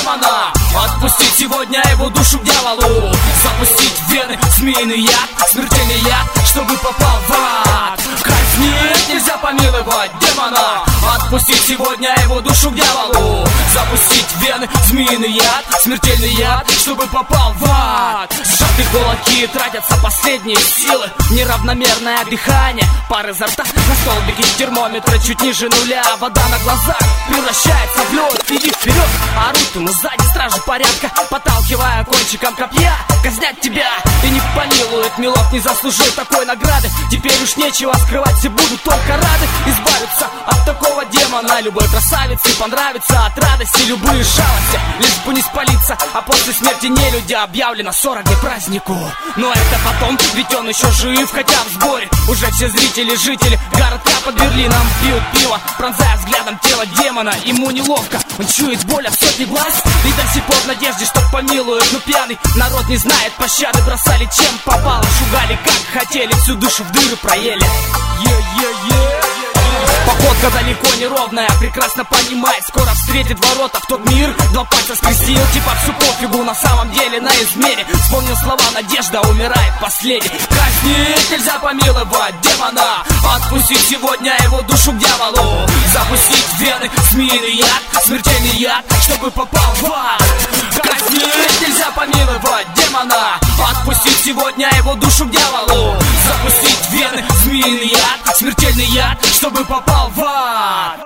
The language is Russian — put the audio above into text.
демона. Отпустить сегодня его душу к дьяволу. Запустить в вены змеиный яд, смертельный яд, чтобы попал в ад. Казнить нельзя помиловать демона. Отпустить сегодня его душу к дьяволу. Запустить в вены змеиный яд, смертельный яд, чтобы попал в ад. Сжатые кулаки, тратятся последние силы. Неравномерное дыхание, пар изо рта. На столбике термометра чуть ниже нуля. Вода на глазах превращается в лед. Иди вперед, орут ему сзади стражи порядка, подталкивая кончиком копья. Казнят тебя и не помилуют. Милок не заслужил такой награды. Теперь уж нечего скрывать, все будут только рады избавиться от такого демона. Любой красавице понравится от радости любые жалости, лишь бы не спалиться. А после смерти нелюдя объявлено 40 дней празднику. Но это потом, ведь он еще жив, хотя в сборе уже все зрители, жители городка под Берлином пьют пиво, пронзая взглядом тело демона. Ему неловко, он чует боль от сотни глаз и до сих пор в надежде, что помилуют. Но пьяный народ не знает пощады, бросали чем попало, шугали как хотели, всю душу в дыры проели. Походка далеко не ровная, прекрасно понимает, скоро встретит ворота в тот мир. Два пальца скрестил, типа всю пофигу, на самом деле на измене. Вспомнил слова, надежда умирает последней. Казнить нельзя помиловать демона. Отпустить сегодня его душу к дьяволу. Запустить в вены змеиный яд, смертельный яд, чтобы попал в ад. Казнить нельзя помиловать демона. Отпустить сегодня его душу к дьяволу. Запустить в вены змеиный яд, смертельный яд, чтобы попал в ад.